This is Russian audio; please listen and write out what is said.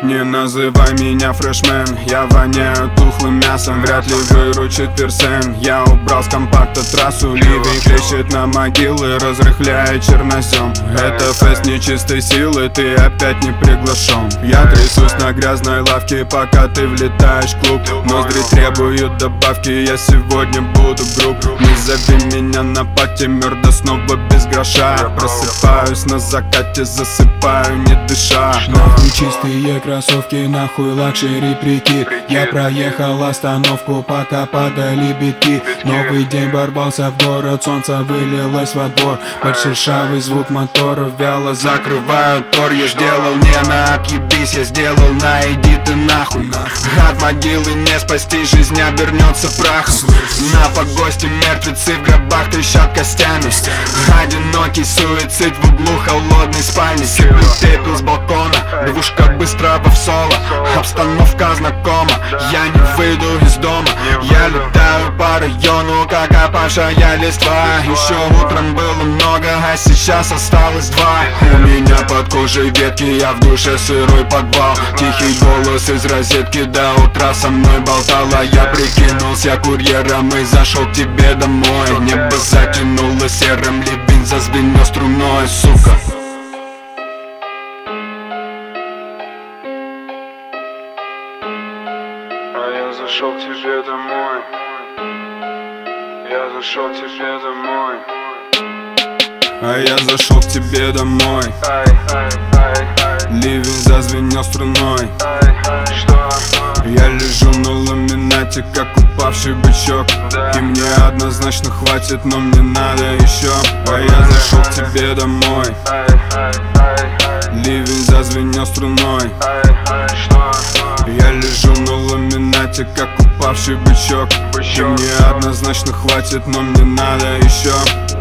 Не называй меня фрешмен, я воняю тухлым мясом. Вряд ли выручит персен. Я убрал с компакта трассу. Ливень кричит на могилы, разрыхляя чернозем. Это фест нечистой силы, ты опять не приглашен. Я трясусь на грязной лавке, пока ты влетаешь в клуб. Ноздри требуют добавки, я сегодня буду груб. Не зови меня на пати, мёрда снова без гроша. Просыпаюсь на закате, засыпаю не дыша. Нахуй чистые кроссовки, нахуй лакшери прикид. Я проехал остановку, пока падали битки. Новый день ворвался в город, солнце вылилось во двор. Под шершавый звук моторов вяло закрываю тор. Я сделал не на отъебись, я сделал на иди ты нахуй. От могилы не спасти, жизнь обернется прахом. На погосте мертвецы в гробах трещат костями. Одинокий суицид в углу холодной спальни. Сыплю пепел с балкона, двушка быстрого в соло. Обстановка знакома, я не выйду из дома. Я летаю по району, как опавшая листва. Еще утром было много, а сейчас осталось два. У меня под кожей ветки, я в душе сырой подвал. Тихий голос из розетки до утра со мной болтала. Я прикинулся курьером и зашел к тебе домой. Небо затянуло серым, ливень зазвенел струной, сука. А я зашел к тебе домой. Я зашел к тебе домой. А я зашел к тебе домой. Ливень зазвенел струной. Я лежу на ламинате, как упавший бычок. И мне однозначно хватит, но мне надо еще. А я зашел к тебе домой. Ливень зазвенел струной. Я лежу на ламинате, как упавший бычок. И мне однозначно хватит, но мне надо еще.